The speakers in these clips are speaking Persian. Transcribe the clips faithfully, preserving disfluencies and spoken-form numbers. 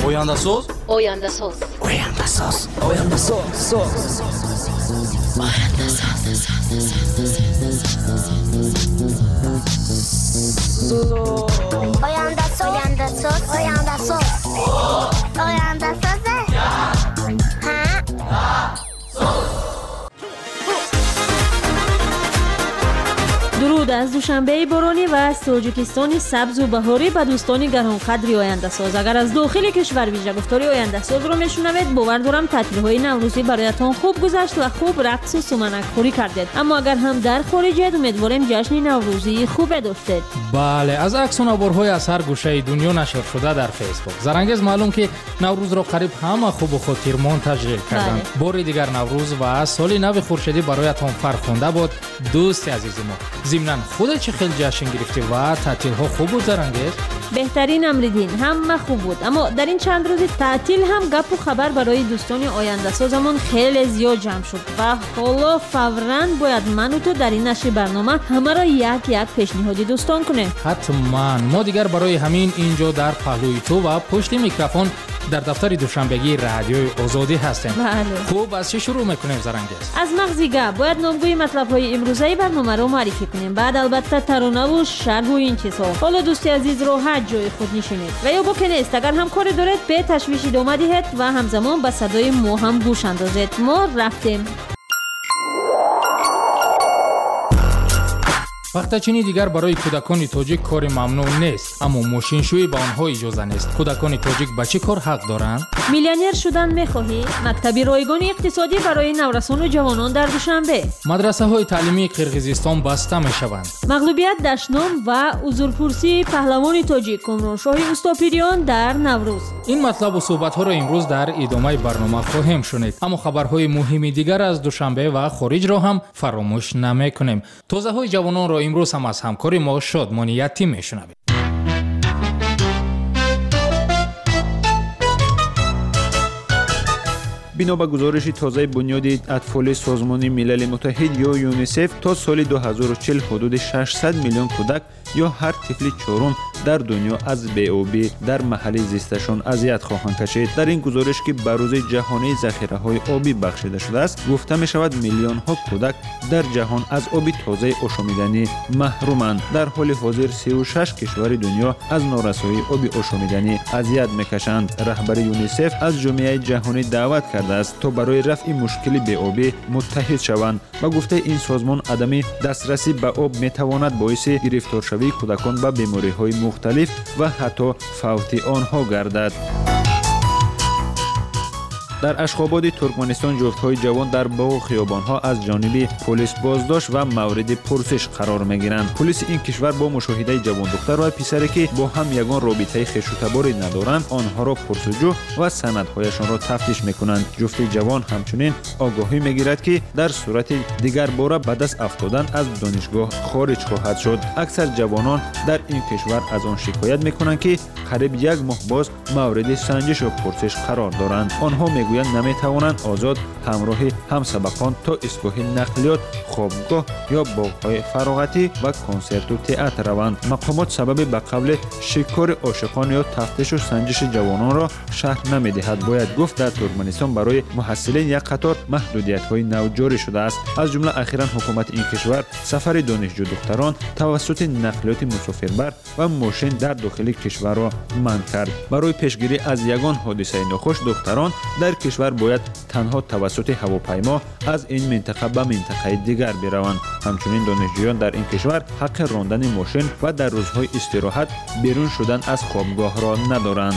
Oyandasöz. Oyandasöz. Oyandasöz. Oyandasöz. Oyandasöz. Oyandasöz. Oyandasöz. Oyandasöz. درود از دوشنبه بارانی و از تاجیکستان سبز و بهاری به دوستان گرانقدر آینده ساز. اگر از داخل کشور ویژه گفتاری آینده ساز رو میشنوید، باور دارم تعطیل‌های نوروزی برایتان خوب گذشت و خوب رقص و سمنک خوری کردید. اما اگر هم در خارجید، امیدواریم جشن نوروزی خوب داشتید. بله، از عکس و نوارهای از هر گوشه دنیا نشر شده در فیسبوک. زرنگیز معلوم که نوروز را قریب همه خوب و خاطرمان تجربه کردند. بار دیگر نوروز و سال نو خورشیدی برایتان فرخنده بود دوست عزیز ما. ضمناً خودت چه خیلی جشن گرفتی و تعطیل ها خوب بود زرنگیز؟ بهترین امریدین همه خوب بود، اما در این چند روز تعطیل هم گپ و خبر برای دوستان آینده سازمون خیلی زیاد جمع شد و حالا فوراً باید من و تو در این نشر برنامه همه را یک یک پیشنهادی دوستان کنیم. حتما ما دیگر برای همین اینجا در پهلوی تو و پشت میکروفون در دفتر دوشنبگی رادیوی آزادی هستیم. بله. خوب از چی شروع میکنیم زرنگیز؟ از مغزی گپ باید نامگوی مطلب‌های امروزه برنامه رو معرفی کنیم، بعد البته ترانه و شرح و این چیزها. حالا دوستی عزیز رو هر جای خود نشینید و یا بکنید است اگر هم کاری دارید به تشویش ادامه دهید و همزمان به صدای ما هم گوش اندازید. ما رفتیم. وقتچینی دیگر برای کودکان تاجیک کار ممنوع نیست، اما ماشینشویی به آنها اجازه نیست. کودکان تاجیک به چه کار حق دارند؟ میلیونر شدن میخواهی؟ مکتب رایگان اقتصادی برای نورسان و جوانان در دوشنبه. مدرسه های تعلیمی قرقیزستان بسته میشوند. مغلوبیت دشنام و حضورپرسی پهلوان تاجیک کامرانشاه اوستاپیریان در نوروز. این مطلب و صحبت ها را امروز در ادامه برنامه خواهیم شنید، اما خبرهای مهمی دیگر از دوشنبه و خارج را هم فراموش نمیکنیم. توزیع های جوانان را امروز هم از همکاری ما شادمانیتی میشنوید. بنا به گزارش تازه بنیاد اطفال سازمان ملل متحد یا یونیسف، تا سال دو هزار و چهل حدود ششصد میلیون کودک یا هر طفل چهارم در دنیا از بی‌آبی در محل زیستشان اذیت خواهند کشید. در این گزارش که به روز جهانی ذخیره‌های آبی بخشیده شده است، گفته می شود میلیون ها کودک در جهان از آب تازه آشامیدنی محرومند. در حال حاضر سی و شش کشور دنیا از نارسایی آب آشامیدنی اذیت میکشند. رهبر یونیسف از جامعه جهانی دعوت کرده است تا برای رفع مشکل بی‌آبی متحد شوند و گفته این سازمان عدم دسترسی به آب میتواند باعث گرفتار شوی کودکان به بیماری‌های مختلف و حتی فوت آنها گردد. در اشخاباد ترکمنستان جفت‌های جوان در باغ و خیابان‌ها از جانب پلیس بازداشت و مورد پرسش قرار می‌گیرند. پلیس این کشور با مشاهده جوان دختر و پسری که با هم یگان رابطه خویش و تباری ندارند، آنها را پرسجو و سندهایشان را تفتیش می‌کنند. جفت جوان همچنین آگاهی می‌گیرد که در صورت دیگر باره به دست افتادن از دانشگاه خارج خواهد شد. اکثر جوانان در این کشور از آن شکایت می‌کنند که قریب یک ماه باز مورد سنجش و پرسش قرار دارند. آنها می‌گویند نمی‌توانند آزاد همراه همسبقان تا ایستگاه نقلیات، خوابگاه یا باغ‌های فراغتی و کنسرت و تئاتر روند. مقامات سبب به قبل شکار عاشقان یا تفتیش و سنجش جوانان را شرح نمی‌دهد. باید گفت در ترکمنستان برای محصلین یک قطار محدودیت‌های نو جاری شده است. از جمله اخیراً حکومت این کشور سفر دانشجو دختران توسط نقلیات مسافربر و ماشین در داخل کشور را منع کرد. برای پیشگیری از یگان حادثه ناخوش، دختران در کشور باید تنها توسط هواپیما از این منطقه به منطقه دیگر بروند. همچنین دانشجویان در این کشور حق راندن ماشین و در روزهای استراحت بیرون شدن از خوابگاه را ندارند.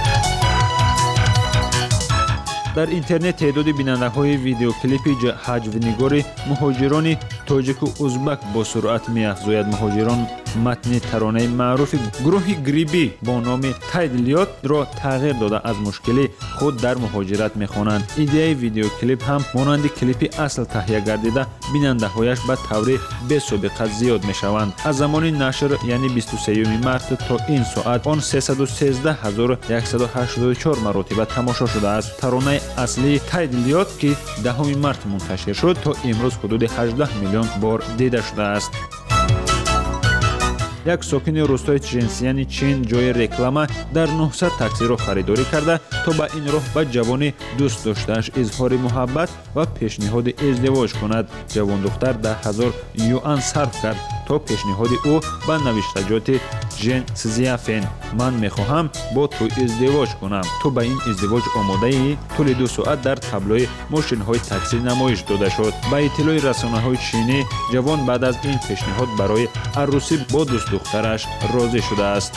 در اینترنت تعداد بیننده‌های ویدیو کلیپ حجوینگار مهاجران تاجیک و ازبک با سرعت می‌افزاید. مهاجران متن ترانه معروف گروه گریبی با نام تایدلیات را تغییر داده از مشکل خود در مهاجرت می‌خوانند. ایده ویدیو کلیپ هم مانند کلیپ اصل تهیه گردیده بیننده‌هایش به طور بی‌سابقه زیاد می‌شوند. از زمان نشر یعنی بیست و سوم مارس تا این ساعت آن سیصد و سیزده هزار و صد و هشتاد و چهار مرتبه تماشا شده است. ترانه اصلی تایدلیات که دهم مارس منتشر شد تا امروز حدود هجده میلیون بار دیده شده است. یک ساکن روستای چنسیان چین جای реклама дар نهصد تاکسیро خریداری کرده تا به این راه به جوان دوست داشته‌اش اظهار محبت و پیشنهاد ازدواج کند. جوان دختر ده هزار یوان صرف کرد تا پیشنهاد او به نوشتجات ژن سزیافن من میخواهم با تو ازدواج کنم. تو به این ازدواج آماده ای؟ طول دو ساعت در تابلوی ماشین های تاکسی نمایش داده شد. به اطلاع رسانه های چینی جوان بعد از این پیشنهاد برای عروسی با دوست دخترش راضی شده است.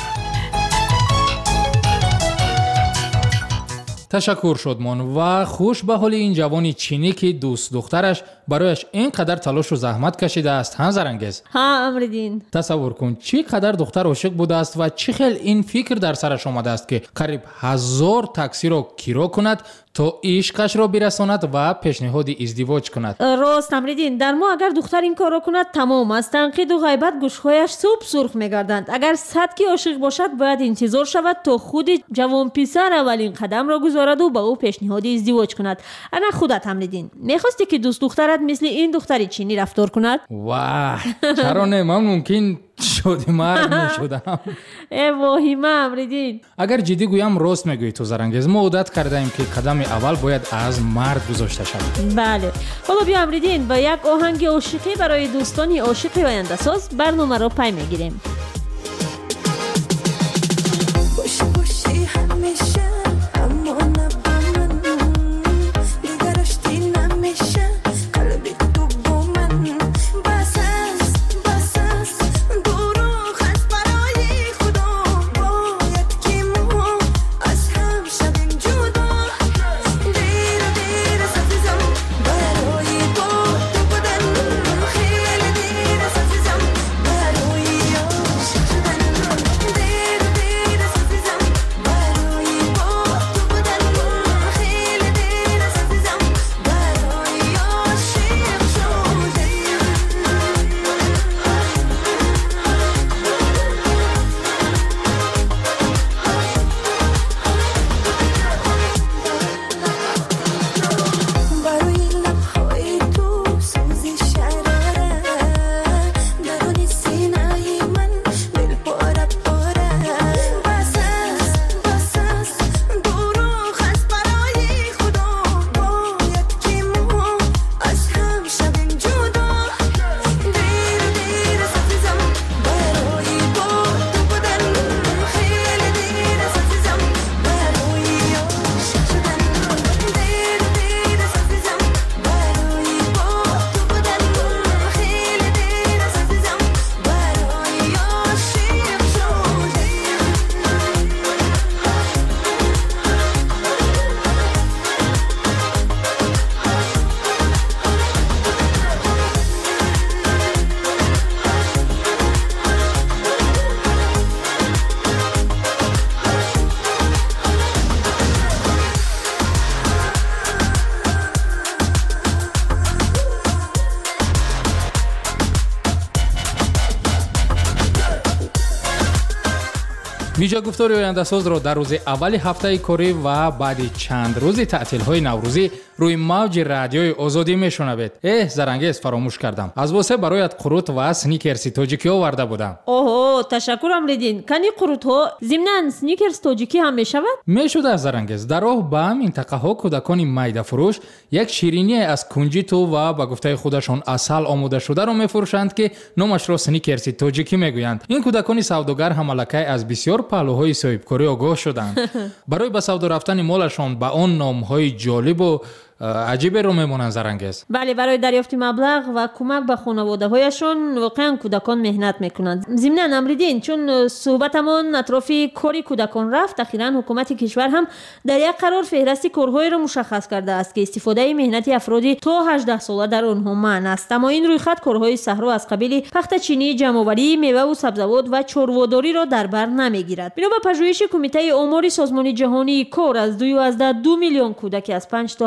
تشکر شدمان و خوش به حال این جوانی چینی که دوست دخترش برایش اینقدر تلاش و زحمت کشیده است. ها زرنگز؟ ها امردین. تصور کن چی قدر دختر عاشق بوده است و چی خیل این فکر در سرش آمده است که قریب هزار تاکسی را کرایه کند تا عشقش را برساند و پیشنهاد ازدواج کند. راست امردین، در ما اگر دختر این کار را کند تمام است. تنقید و غیبت گوشهایش سوپ سرخ میگردند. اگر صد کی عاشق باشد باید انتظار شود تا خود جوان پسر اولین قدم را گذارد و به او پیشنهاد ازدواج کند. انا خودت امردین میخواستی که دوست دخترت مثل این دختری چینی رفتار کند؟ واه چرا نه، من ممکن شدی مرد میشدم. ای واهیمه امردین. اگر جدی گویم راست میگویی تو زرنگز. ما عادت کرده ایم که قدم اول باید از مرد گذاشته شود. بله. حالا بیا امردین با یک آهنگ عاشقی برای دوستانی عاشق آینده ساز برنامه را پی میگیریم. ویژه گفتار آینده ساز را در روز اول هفته کاری و بعد چند روز تعطیل های نوروزی روی موج رادیوی آزادی میشنوید. اه زرنگز فراموش کردم. از واسه برایت قروت و سنیکرز تاجیکی آورده بودم. اوه تشکر امردین. کنی قروت ها ضمن سنیکرز تاجیکی هم میشود؟ میشود زرنگز. در راه به منطقه ها کودکان میده فروش یک شیرینی از کنجیتو و با گفته خودشان عسل آماده شده را میفروشند که نامش را سنیکرز تاجیکی میگویند. این کودکان سوداگر هم الکی از بسیار پهلوهای صاحبکاری آگاه شدند. برای به سودا رفتن مالشان با آن نامهای جالب و عجیبه رو میمونن زرنگز. بله برای دریافت مبلغ و کمک به خانواده هایشون واقعا کودکان مهنت میکنند. ضمن امردین چون صحبتمون اطراف کاری کودکان رفت، اخیراً حکومت کشور هم در یک قرار فهرست کارهایی رو مشخص کرده است که استفاده مهنت افرادی تا هجده ساله در آنها منع است. اما این رویخط کارهای صحرا از قبیل پخت چینی، جمع‌آوری میوه و سبزیجات و چرواداری را در بر نمیگیرد. بنا به پژوهش کمیته آمار سازمان جهانی کار از دو میلیون کودک از پنج تا هفده سال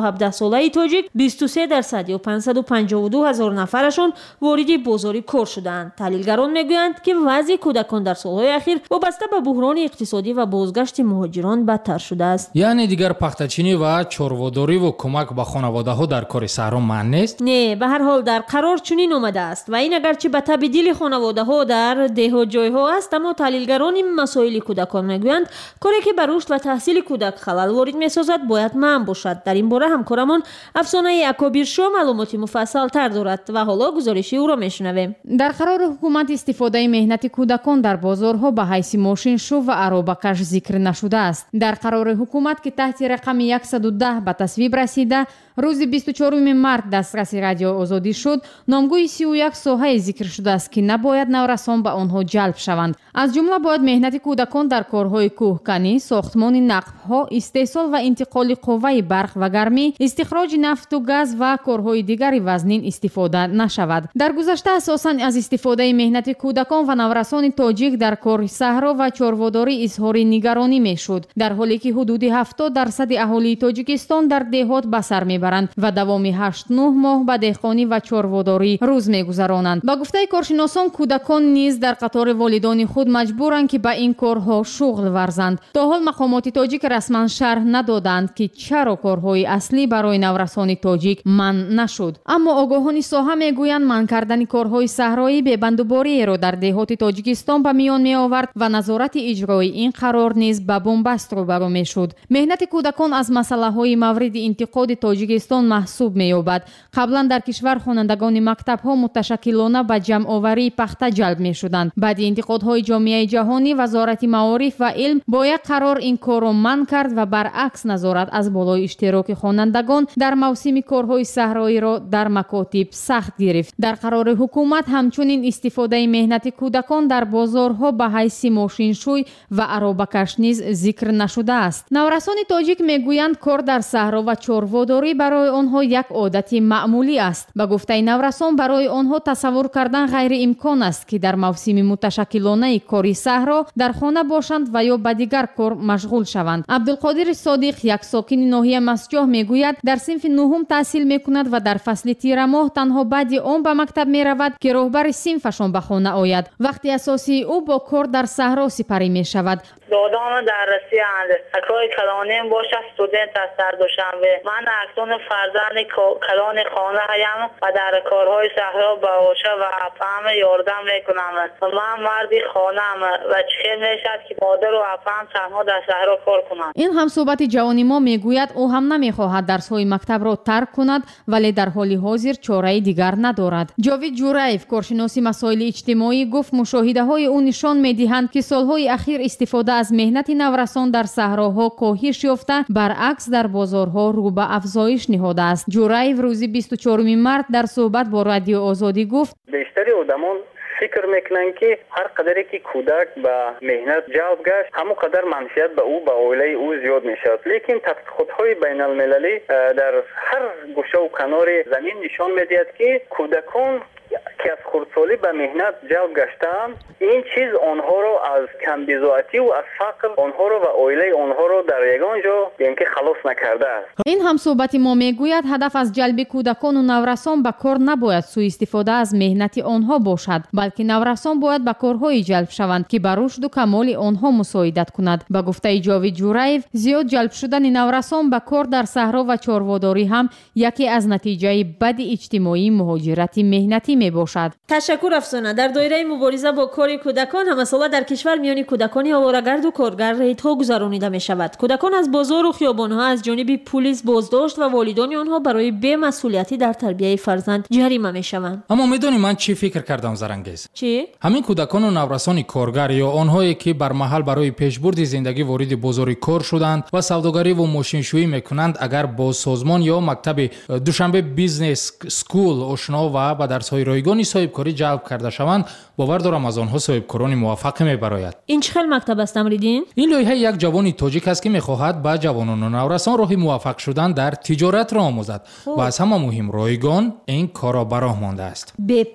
ساله تاجیک بیست و سه درصد یا پانصد و پنجاه و دو هزار نفرشون وارد بازار کار شدند. تحلیلگران میگویند که وضع کودکان در سالهای اخیر وابسته به بحران اقتصادی و بازگشت مهاجران بدتر شده است. یعنی دیگر پختچینی و چرواداری و کمک به خانواده‌ها در کار صحرا معنی نیست؟ نه، به هر حال در قرار چنین آمده است و این اگرچه به تبدیل خانواده‌ها در دهات جایها است، اما تحلیلگران این مسائل کودکان میگویند کاری که به رشد و تحصیل کودک خلل وارد می‌سازد باید منع باشد. در این باره همکارمان افسانه اکابیر شو معلوماتی مفصل تر دارد و حالا گزارشی او را میشنویم. در قرار حکومت استفاده مهنت کودکان در بازارها به حیث ماشین شو و عرابکش ذکر نشده است. در قرار حکومت که تحت رقم صد و ده به تصویب رسیده، روز بیست و چهارم مارس دسترسی رادیو آزادی شد. نامگوی سی و یک ساحه ذکر شده است که نباید نورسان به آنها جلب شوند. از جمله باید مهنت کودکان در کارهای کوهکنی، ساختمان نقب‌ها، استحصال و انتقال قوه برق و گرمی، استخراج نفت و گاز و کارهای دیگر وزنین استفاده نشود. در گذشته اساساً از استفاده مهنت کودکان و نورسان تاجیک در کار صحرا و چرواداری اظهار نگرانی میشد، در حالی که حدود هفتاد درصد اهالی تاجیکستان در دهات به سر میبرند و دوام هشت نه ماه به دهقانی و چرواداری روز میگذرانند. با گفته کارشناسان، کودکان نیز در قطار والدان خود مجبورند که به این کارها شغل ورزند. تا حال مقامات تاجیک رسما شرح ندادند که چرا کارهای اصلی برای نورسان تاجیک منع نشد، اما آگاهان ساحه میگویند منع کردن کارهای صحرایی ببندوباری را در دهات تاجیکستان به میان می آورد و نظارت اجرای این قرار نیز به بنبست روبرو میشد. مهنت کودکان از مسئله های مورد انتقاد تاجیکستان محسوب می‌یابد. قبلا در کشور خوانندگان مکتب‌ها متشکلانه به جمع آوری پخته جلب می‌شدند. بعد انتقادهای جامعه جهانی، وزارت معارف و علم با یک قرار این کار را منع کرد و برعکس نظارت از بالای اشتراک خوانندگان در موسم کارهای صحرایی را در مکاتب سخت گرفت. در قرار حکومت همچنین استفاده مهنت کودکان در بازارها به حیث ماشینشوی و عرابکش نیز ذکر نشده است. نورسان تاجیک میگویند کار در صحرا و چرواداری برای آنها یک عادت معمولی است. به گفته نورسان، برای آنها تصور کردن غیر امکان است که در موسم متشکلانه کاری صحرا در خانه باشند و یا به دیگر کار مشغول شوند. عبدالقادر صادق، یک ساکن ناحیه مسجح، میگوید در صنف نهم تحصیل میکند و در فصل تیر ماه تنها بعد آن به مکتب میرود که راهبر صنفشان به خانه آید. وقتی اساسی او با کار در صحرا سپری میشود. دادام درسی اند اکرای کلانیم باشه استودنت از سر دوشنبه. من اکنون فرزند کلان خانه هایم و در کارهای صحرا باشه و افهم یاردم میکنم. من مردی خانم و چه میشد که مادر و افهم تنها در صحرا کار کنند. این هم صحبت جوانی ما میگوید او هم نمیخواهد درس‌های مکتب را ترک کند، ولی در حال حاضر چاره دیگر ندارد. جاوید جورایف، کارشناس مسائل اجتماعی، گفت مشاهده‌های او نشان می‌دهند که سالهای اخیر استفاده از مهنت نورسان در صحراها کاهش یافته، برعکس در بازارها رو به افزایش نهاده است. جورایف روز بیست و چهارم مارس در صحبت با رادیو آزادی گفت بیشتری آدمان فکر میکنن که هر قدری که کودک به مهنت جلب گشت همون قدر منفعت به او به عائله او زیاد میشد، لیکن تحقیقات‌های بین المللی در هر گوشه و کنار زمین نشان میدهد که کودکان که از خردسالی به مهنت جلب گشتند، این چیز آنها را از کمبزاعتی و از فقر آنها را و عائله آنها را در یگان جا که خلاص نکرده است. این هم صحبت ما میگوید هدف از جلب کودکان و نورسان به کار نباید سوء استفاده از مهنت آنها باشد، بلکه نورسان باید به کارهای جلب شوند که بر رشد و کمال آنها مساعدت کند. به گفته جاوید جورایف، زیاد جلب شدن نورسان به کار در صحرا و چرواداری هم یکی از نتیجه بد اجتماعی مهاجرت مهنتی می باشد. تشکر افسانه. در دایره مبارزه با کار کودکان هم مسئله در کشور میان کودکان آواره‌گرد و کارگر ریت‌ها گذرانیده می شود. کودکان از بازار و خیابان‌ها از جانب پلیس بازداشت و والدان آنها برای بی‌مسئولیتی در تربیت فرزند جریمه می شوند. اما میدونی من چی فکر کردم زرنگیز؟ چی؟ همین کودکان و نورسان کارگر یا آنهایی که بر محل برای پیشبرد زندگی وارد بازار کار شدند و سوداگری و ماشینشویی میکنند، اگر با سازمان یا مکتب دوشنبه بیزنس سکول آشنا و به درس‌های رایگان صاحبکاری جلب کرده شوند، باور دارم از آنها صاحبکاران موفق میبراید. این چه خیل مکتب است امریدین؟ این لایحه یک جوانی تاجیک است که میخواهد با جوانان و نورسان راه موفق شدن در تجارت را آموزد و از همه مهم رایگان این کارا به راه مانده است. به پول؟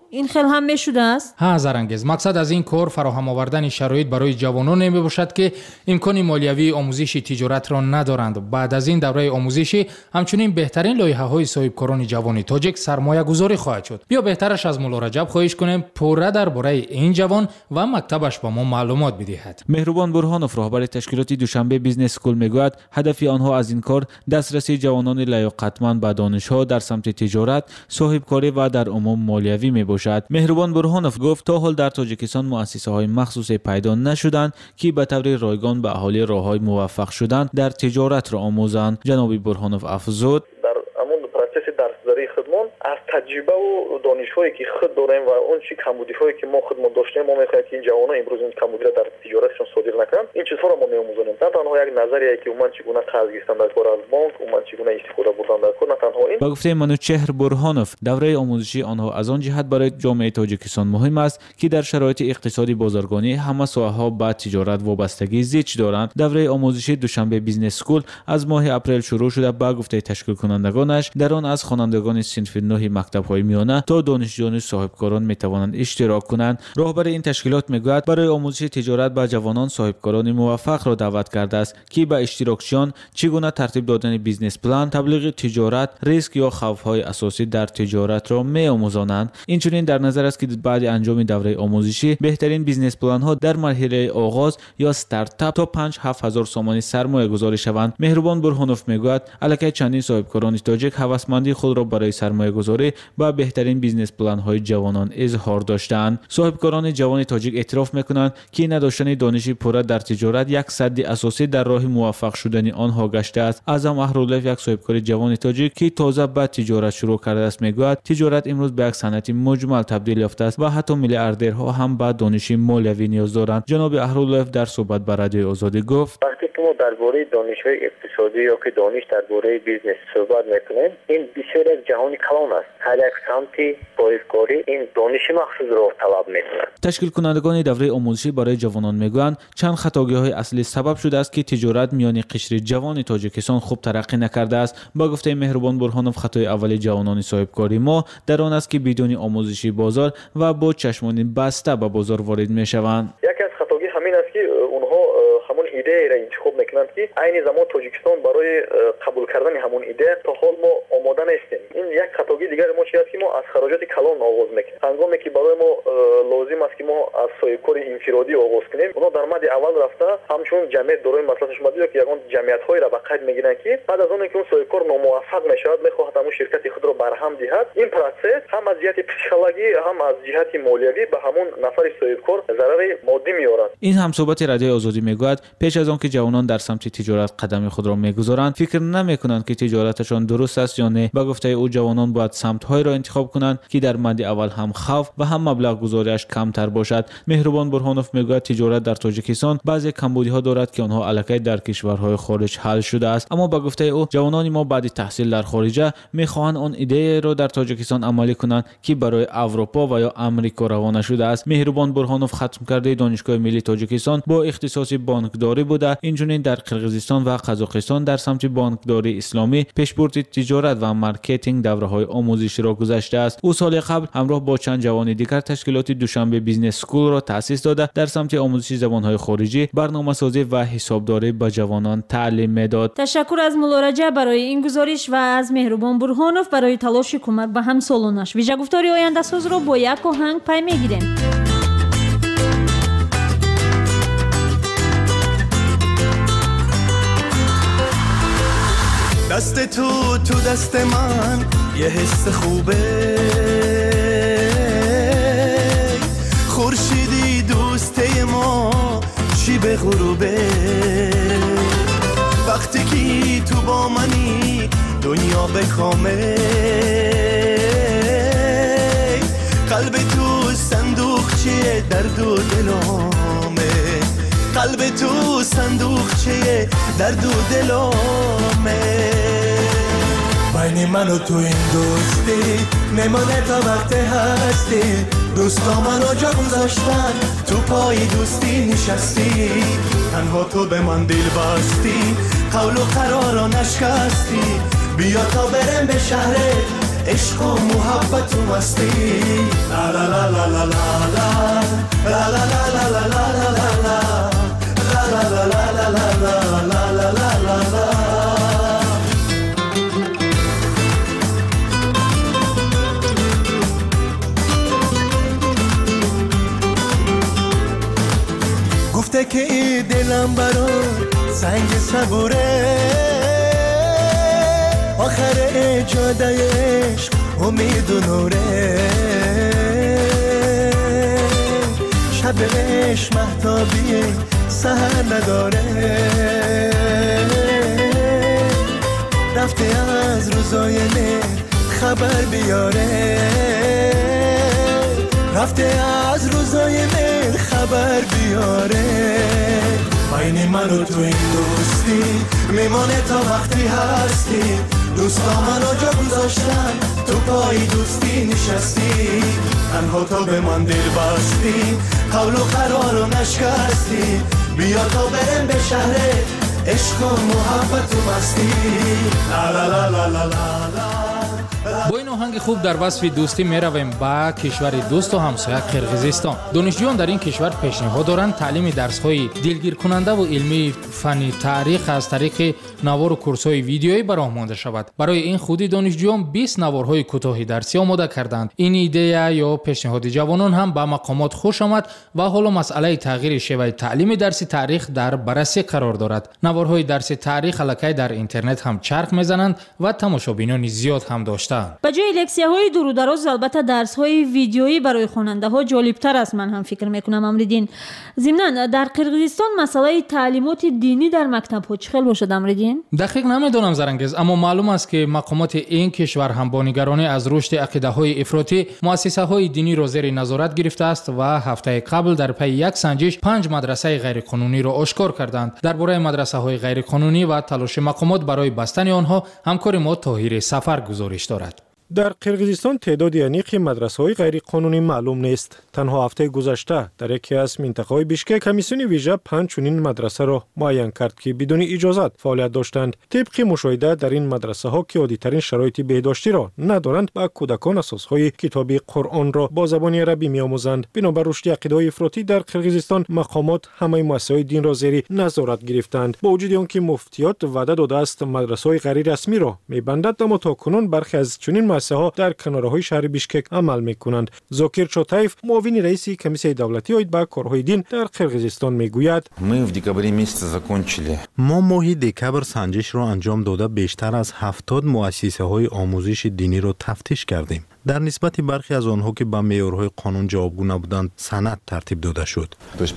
این خیلی هم میشده است؟ ها زرانگیز، مقصد از این کار فراهم آوردن شرایط برای جوانان می باشد که امکان مالیوی آموزش تجارت را ندارند. بعد از این دوره آموزشی همچنین بهترین لایحه‌های صاحبکاران جوان تاجیک سرمایه گذاری خواهد شد. بیا بهترش از مولا رجب خواهش کنیم پوره درباره این جوان و مکتبش به ما معلومات بدهد. مهربان برهانوف رهبر تشکیلات دوشنبه بیزنس اسکول میگوید هدف آنها از این کار دسترسی جوانان لیاقتمند به دانش‌ها در سمت تجارت، صاحبکاری و در عموم مالیوی میباشد. مهربان برهانوف گفت تا حال در تاجیکستان مؤسسه‌های مخصوص پیدا نشدند که به طور رایگان به اهالی راه‌های موفق شدند در تجارت را آموزند. جناب برهانوف افزود درس‌داری خودمون از تجربه و دانش‌هایی که خود داریم و اون چی کمبودی‌هایی که ما خودمون داشتیم ما می‌خوایم که این جوانان امروز این کمبودی را در تجارتشون صادر نکنن. این چیزها را ما می‌آموزونیم. نه تنها یک نظریه که اومد چگونه قرض گرفتن در کار از بانک، اومد چگونه استفاده بردن در کار، نه تنها این. با گفته منوچهر برهانوف دوره آموزشی آنها از آن جهت برای جامعه تاجیکستان مهم است که در شرایط اقتصادی بازرگانی همه ساحه‌ها به تجارت وابستگی زیست دارند. دوره آموزشی دوشنبه بیزنس اسکول از ماه اپریل شروع شده. با گفته تشکیل کنندگانش در آن از خوانندگان صنف نه مکتب‌های میانه تا دانشجویان صاحبکاران می‌توانند اشتراک کنند. راهبر این تشکیلات میگوید برای آموزش تجارت به جوانان صاحبکاران موفق را دعوت کرده است که به اشتراکشان چگونه ترتیب دادن بیزنس پلان، تبلیغ تجارت، ریسک یا خوف‌های اساسی در تجارت را می‌آموزانند. اینچنین در نظر است که بعد انجام دوره آموزشی بهترین بیزنس پلان‌ها در مرحله آغاز یا استارتاپ تا پنج هفت هزار سومانی سرمایه گذاری شوند. مهربان برهانوف میگوید الکی چندین صاحبکاران تاجیک هوسمندی خود را برای سرمایه گذاری با بهترین بیزنس پلان های جوانان اظهار داشتند. صاحبکاران جوان تاجیک اعتراف میکنند که نداشتن دانش پوره در تجارت یک سد اساسی در راه موفق شدن آنها گشته است. اعظم احرالله یک صاحبکار جوان تاجیک که تازه به تجارت شروع کرده است میگوید تجارت امروز به یک صنعت مجمل تبدیل یافته است و حتی میلیاردرها هم به دانش مالیوی نیاز دارند. جناب احرالله در صحبت با رادیو آزادی گفت وقتی که ما درباره دانش‌های اقتصادی یا که دانش درباره بیزنس صحبت میکنیم این بسیار از جهانی کلان است. هر یک سمتی صاحبکاری این دانش مخصوص را طلب میکنند. تشکیل کنندگان دوره آموزشی برای جوانان میگویند چند خطاگی‌های اصلی سبب شده است که تجارت میان قشر جوان تاجیکستان خوب ترقی نکرده است. با گفته مهربان برهانوف خطای اولی جوانان صاحبکاری ما در آن است که بدون آموزشی بازار و با چشمانی بسته به بازار وارد میشوند. یکی از خطاگی همین است که اونها همون ایده را انتخاب میکنند که عین زمان تاجیکستان برای قبول کردن همون ایده تا حال ما آماده نیستیم. این یک خطاگی دیگر ما چی است که ما از خراجات کلان آغاز میکنیم. هنگامی که برای ما لازم است که ما از صاحبکار انفرادی آغاز کنیم اونها در مد اول رفته همچون جمعیت دارای مصلحتش مدیده که یگان جمعیت‌های را به قید میگیرند که بعد از اون که اون صاحبکار ناموفق میشود میخواهد همون شرکت خود را برهم دهد. این پروسس هم از جهت پسیکولوژی هم از جهت مالیوی به همون نفر صاحبکار ضرر مادی میارد. این هم صحبت رادیو آزادی میگوید پیش از آن که جوانان در سمت تجارت قدم خود را میگذارند فکر نمیکنند که تجارتشان درست است یا نه. با گفته او جوانان باید سمت‌های را انتخاب کنند که در مد اول هم خوف و هم مبلغ گذاریش کمتر باشد. مهربان برهانوف میگوید تجارت در تاجیکستان بعضی کمبودی‌ها دارد که آنها الکی در کشورهای خارج حل شده است. اما با گفته او جوانان ما بعد تحصیل در خارج میخواهند آن ایده را در تاجیکستان عملی کنند که برای اروپا و یا آمریکا روانه شده است. مهربان برهانوف ختم کرده دانشگاه ملی تاجیکستان با اختصاص بانکداری بوده. اینجوری در قرقیزستان و قزاقستان در سمت بانکداری اسلامی پیشبرد تجارت و مارکتینگ دوره‌های آموزشی را گذاشته است. او سال قبل همراه با چند جوان دیگر تشکیلات دوشنبه بیزنس اسکول را تأسیس داده در سمت آموزش زبان‌های خارجی، برنامه‌سازی و حسابداری به جوانان تعلیم میداد. تشکر از مولا رجب برای این گزارش و از مهربان برهانوف برای تلاش کمک به همسالانش. ویژه گفتاری آینده ساز را با یک آهنگ پی میگیریم. دست تو تو دست من یه حس خوبه، خورشیدی دوسته ما چی به غروبه، وقتی که تو با منی دنیا به کامه، قلب تو صندوقچه درد و دلامه، قلب تو صندوقچه درد و دلامه، بین من و تو این دوستی نمانه تا وقت هستی، دوستا منو جا گذاشتن تو پای دوستی نشستی، تنها تو به من دل بستی، قول و قرارا نشکستی، بیا تا برم به شهرت عشق و محبت و مستی لا لا لا لا لا لا لا لا لا لا لا لا لا لا لا لا. گفته که ای دلم برای سنگ صبوره آخر جاده عشق امید و نوره شب عشق مهتابی سهر نداره رفته از روزای مهر خبر بیاره رفته از روزای مهر خبر بیاره بین من و تو این دوستی میمانه تا وقتی هستی دوستا منو جا گذاشتن تو پای دوستی نشستی تنها تو به من دل بستی قول و قرار رو نشکستی بیا تا برم به شهر عشق و محبت و مستی لا لا لا لا لا لا. با این آهنگ خوب در وصف دوستی می رویم با کشور دوست و همسایه قرقیزستان. دانشجویان در این کشور پیشنهاد دارند تعلیم درس‌های دلگیر کننده و علمی فنی تاریخ از طریق نوار و کورس‌های ویدیویی به راه مانده شود. برای این خودی دانشجویان بیست نوارهای کوتاه درسی آماده کردند. این ایده یا پیشنهاد جوانان هم به مقامات خوش آمد و حالا مسئله تغییر شیوه تعلیم درسی تاریخ در بررسی قرار دارد. نوارهای درسی تاریخ الکی در اینترنت هم چرخ می‌زنند و تماشابینان زیاد هم داشتند. به جای لکسیه‌های دور و دراز البته درس‌های ویدیویی برای خواننده‌ها جالب‌تر است من هم فکر می‌کنم امریدین. ضمناً در قرقیزستان مسئله تعلیمات دینی در مکتب‌ها چخیل باشد امریدین؟ دقیق نمی‌دانم زرنگز، اما معلوم است که مقامات این کشور هم با نگرانی از رشد عقیده‌های افراطی مؤسسه‌های دینی را زیر نظارت گرفته است و هفته قبل در پی یک سنجش پنج مدرسه غیرقانونی را آشکار کردند. درباره مدرسه‌های غیرقانونی و تلاش مقامات برای بستن آنها همکار ما طاهر سفر گزارش دارد. در قرقیزستان تعداد انیق مدرسه‌های غیرقانونی معلوم نیست. تنها هفته گذشته در یکی از منطقه‌های بیشکک کمیسیون ویژه پنج چنین مدرسه را معین کرد که بدون اجازت فعالیت داشتند. طبق مشاهده در این مدرسه‌ها که عادی‌ترین شرایط بهداشتی را ندارند، به کودکان اساس‌های کتاب قرآن را با زبان عربی می‌آموزند. بنابر رشد عقیده‌های افراطی در قرقیزستان مقامات همه مؤسسه‌های دین را زیر نظارت گرفتند. با وجود آنکه مفتیات وعده داده است مدرسه‌های غیر رسمی را می‌بندد، اما تاکنون برخی از چنین ها در کنارهای شهر بیشکک عمل میکنند. زاکر چاتایف معاون رئیس کمیسیون دولتی اید به کارهای دین در قرقیزستان میگوید ما ماه دکبر سنجش را انجام داده بیشتر از هفتاد مؤسسه های آموزش دینی را تفتیش کردیم. در نسبت برخی از آنها که به معیارهای قانون جوابگو نبودند سند ترتیب داده شد.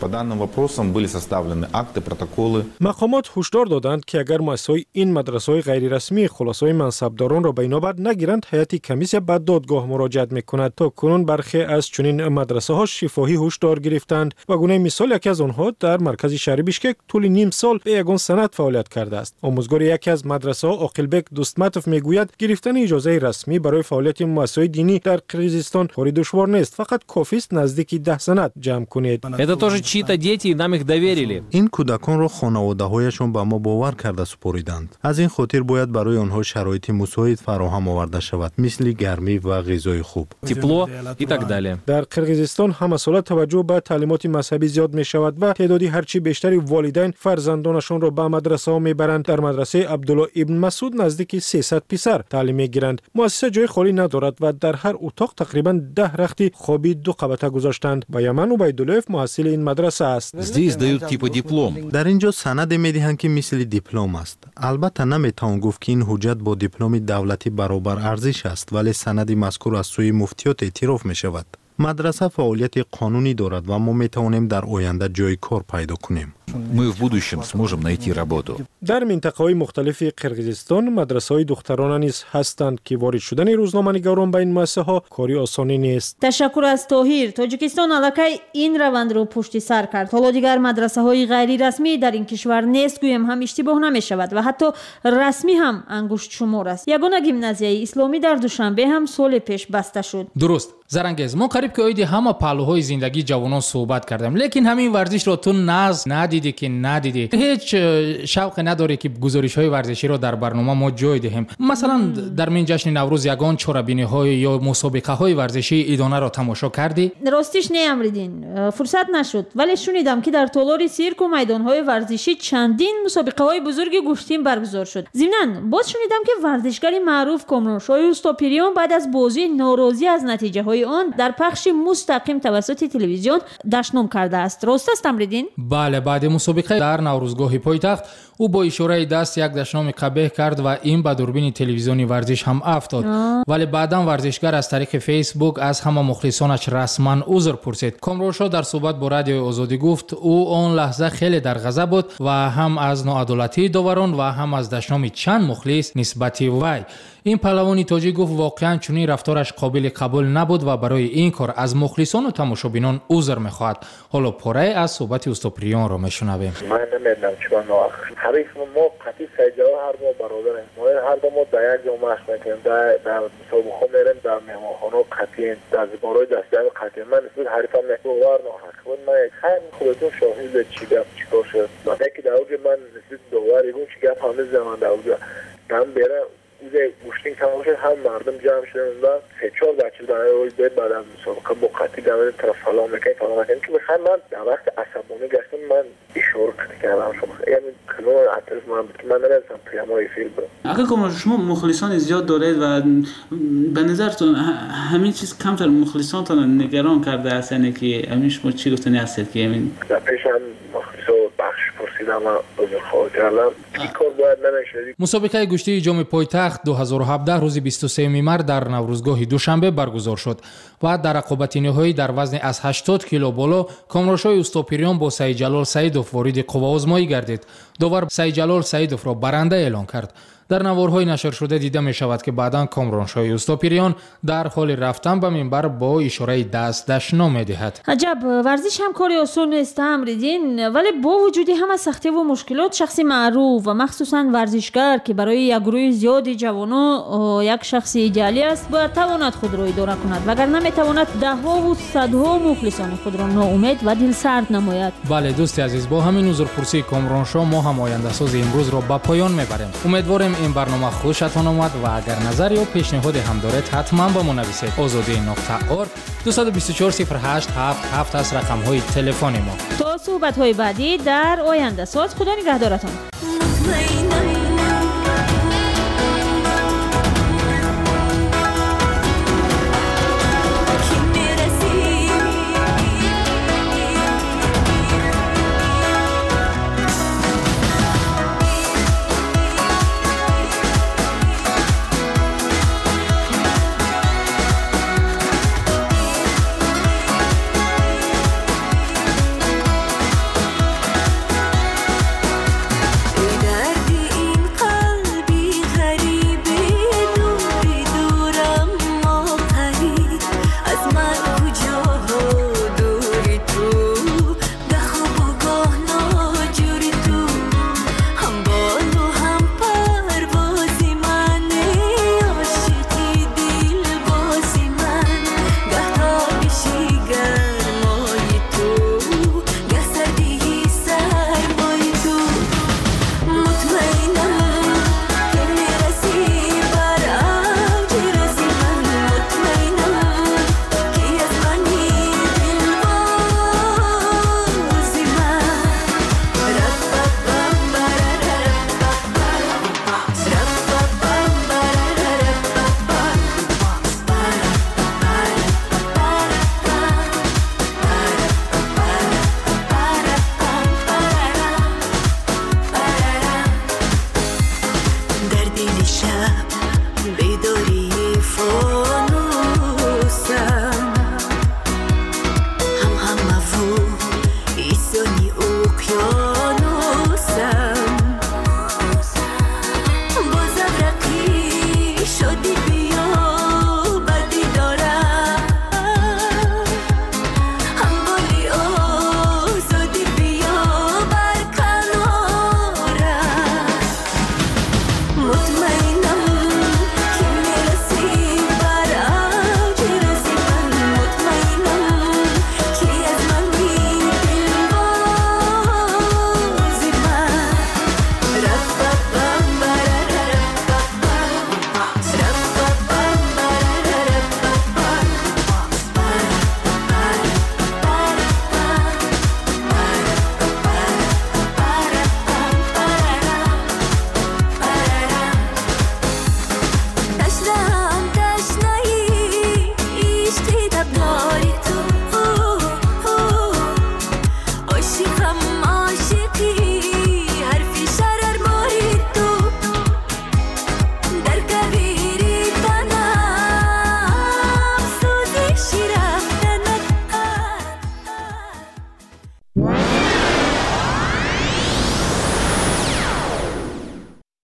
مقامات هشدار دادند که اگر مؤسسه‌های این مدرسه‌های غیر رسمی خلاصه‌های منصبداران را به اینابت نگیرند، هیئت کمیسیون به دادگاه مراجعه می‌کند. تا کنون برخی از چنین مدرسه‌ها شفاهی هشدار گرفتند. و گونه مثال یکی از آنها در مرکز شهر بیشکک طول نیم سال به یگان سند فعالیت کرده است. آموزگار یکی از مدرسه‌ها عاقلبک دوستمتوف میگوید گرفتن اجازه رسمی برای فعالیت مؤسسه‌های دینی در قرقیزستان کاری دشوار نیست، فقط کافی است نزدیک ده سند جمع کنید. Это тоже чьи-то дети, и нам их доверили. این کودکان را خانواده‌هایشان به ما باور کرده سپردند. از این خاطر باید برای آنها شرایط مساعد فراهم آورده شود، مثل گرمی و غذای خوب. Тепло и так далее. در قرقیزستان هم سال توجه به تعلیمات مذهبی زیاد می شود و تعدادی هرچی بیشتری والدین فرزندانشان را به مدرسه ها میبرند. در مدرسه عبدالله ابن مسعود نزدیک سیصد پسر تعلیم میگیرند. مؤسسه جای خالی ندارد و در هر اتاق تقریبا ده رختی خوابی دو قبطه گذاشتند. و یمن عبیدالله محصل این مدرسه است. Здесь дают типа диплом. در اینجا سند میدهند که مثل دیپلم است. البته نمیتوان گفت که این حجت با دیپلم دولتی برابر ارزش است، ولی سند مذکور از سوی مفتیات اعتراف می شود. مدرسه فعالیت قانونی دارد و ما میتوانیم در آینده جای کار پیدا کنیم. Мы в будущем сможем найти работу. در منطقه‌های مختلف قرقیزستان مدرسه‌های دخترانه نیز هستند که وارد شدن روزنامه‌نگاران به این مؤسسه‌ها کاری آسانی نیست. تشکر از طاهر. تاجیکستان الکی این روند رو پشت سر کرد. حالا دیگر مدرسه‌های غیر رسمی در این کشور نیست، گویم هم اشتباه نمی‌شود و حتی رسمی هم انگشت شمار است. یگانه گیمنازیای اسلامی در دوشنبه هم سال پیش بسته شد. درست. زرنگز ما قریب که اوید همه پهلوهای زندگی جوانان صحبت کردیم، لیکن همین ورزش را تو ناز ندید دیدی که ندیدی، هیچ شوق نداری که گزارش‌های ورزشی رو در برنامه ما جای دهیم. مثلا در من جشن نوروز یگان چورابینی‌های یا مسابقه‌های ورزشی ایدانه رو تماشا کردی؟ راستش نه امریدین، فرصت نشد، ولی شنیدم که در تالار سیرک و میدان‌های ورزشی چندین مسابقه‌های بزرگ گوشتین برگزار شد. ضمناً باز شنیدم که ورزشکار معروف کامرانشاه اوستاپیریان بعد از بازی ناراضی از نتیجه‌های آن در پخش مستقیم توسط تلویزیون دشنام کرده است. راست است امریدین؟ بله، بعد مسابقه در نوروزگاه پایتخت او با اشاره دست یک دشنام قبیح کرد و این به دوربین تلویزیونی ورزش هم افتاد. ولی بعداً ورزشگر از طریق فیسبوک از همه مخلصانش رسما عذر پرسید. کامرانشاه در صحبت با رادیو آزادی گفت او آن لحظه خیلی در غضب بود و هم از ناعدالتی داوران و هم از دشنام چند مخلص نسبتی وی. این پهلوانی تاجیک گفت واقعا چنین رفتارش قابل قبول نبود و برای این کار از مخلصان و تماشابینان عذر میخواهد. حالا پاره از صحبت اوستاپیریان را میشنویم. من نمیدونم چون حریف ما قطعی سجا هر ما برادریم، ما هر دو ما در یک جا مشق میکنیم، در در مسابقه میریم، در مهمانخانه قطعی در زبارای دستیار قطعی. من نسبت حریفم نگوار ناحق بود. من خیلی خودتون شاهد چی گفت چیکار شد. وقتی که در اوج من نسبت دواری بود چی گفت همه زمان در اوج دم بره اوزه گوشتین تمام شد، هم مردم جمع شدن و سه چهار بچه در روی بید بعد از مسابقه با قطعی دمید طرف سلام میکنیم سلام میکنیم که بخیر من در وقت عصبانی گشتم من اشاره کردم شما یعنی کلمه اعتراض من بود که من نمیدونستم پیام‌های فیلم بود. آقا کامران شما مخلصان زیاد دارید و به نظرتون همین چیز کمتر مخلصانتان نگران کرده است، یعنی که همین شما چی گفتنی هستید که همین در پیش هم مخلصا بخش پرسیدم و عذرخواهی کردم این کار باید نمی‌شد. مسابقه گشتی جام پایتخت دو هزار و هفده روز بیست و سوم مارس در نوروزگاه دوشنبه برگزار شد و در رقابت نهایی در وزن از هشتاد کیلو بالا کامرانشاه اوستاپیریان با سعید جلال سعیدوف وارد قوا آزمایی گردید. داور سعید جلال سعیدوف را برنده اعلام کرد. در نوارهای نشر شده دیده می شود که بعداً کامرانشاه اوستاپیریان در حال رفتن به منبر با اشاره دست دشنام می دهد. عجب، ورزش هم کاری آسان نیست امریدین، ولی با وجود همه سختی و مشکلات شخصی معروف و مخصوصاً ورزشکار که برای یک گروه زیادی جوانان یک شخص ایدئالی است باید تواند خود را اداره کند، وگرنه می تواند ده ها و صدها مخلصان خود را ناامید و دلسرد نماید. بله دوستی عزیز، با همین عذرپرسی کامرانشاه ما هم آینده ساز امروز را به پایان میبریم. امیدواریم این برنامه خوشتان آمد و اگر نظر یا پیشنهادی هم دارید حتما با ما نویسید. آزادی نقطه اور دو دو چهار صفر هشت هفت هفت است رقم های تلفن ما. تا صحبت های بعدی در آینده ساز، خدا نگهدارتان.